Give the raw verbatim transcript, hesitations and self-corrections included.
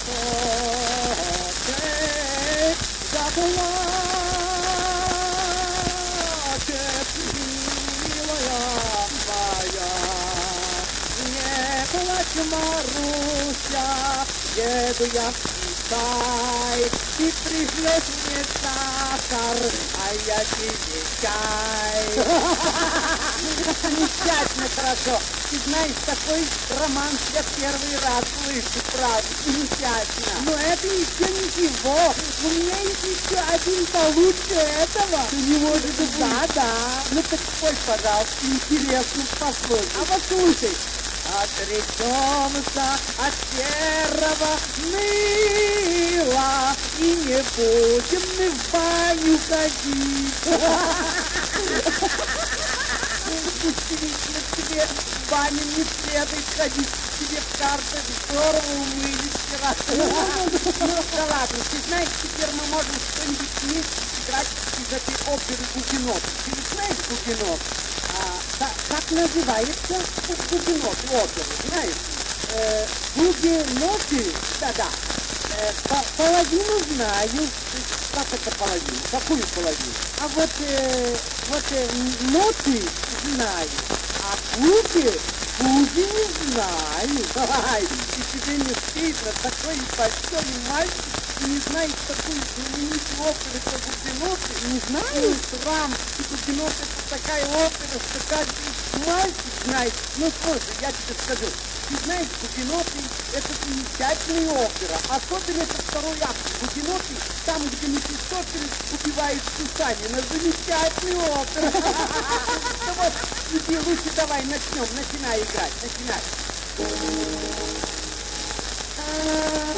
Окей, заплачет, милая моя. Не плачь, Маруся, еду я в Китай. Ты пришлешь мне сахар, а я тебе чай. Замечательно хорошо. Ты знаешь, такой романс я первый раз слышу, правда, замечательно. Но это еще ничего. У меня есть еще один получше этого. Ты не можешь быть? Да, да. Ну так спой, пожалуйста, интересно послушай. А вот слушай. Отречемся от серого мыла и не будем мы в баню ходить. Действительно, тебе в баню не следует ходить, тебе в карты здорово умыли вчера. Ну да ладно, ты знаешь, теперь мы можем что-нибудь вместе играть из этой оперы «Гугенот». Ты ведь знаешь «Гугенот»? А, так, как называется «Гугенот» оперы, знаешь? Э, «Гугеноты», да-да, э, по- половину знаю. Как это половину? Какую половину? А вот, э, вот э, ноты знаю, а губи, губи не знаю. Ай, и тебе не стыдно, такой большой мальчик, и не знаешь такую знаменитую оперу, как «Гугеноты». Не знаю, срам, и «Гугенот» это такая опера, что каждый мальчик знает. Ну, слушай, я тебе скажу. Ты знаешь, «Гугеноты» — это замечательная опера. Особенно это второй акт. «Гугеноты» там, где Мефистофель убивает Сусанина. Замечательная опера. Ну вот, иди, лучше давай начнем. Начинай играть, начинай.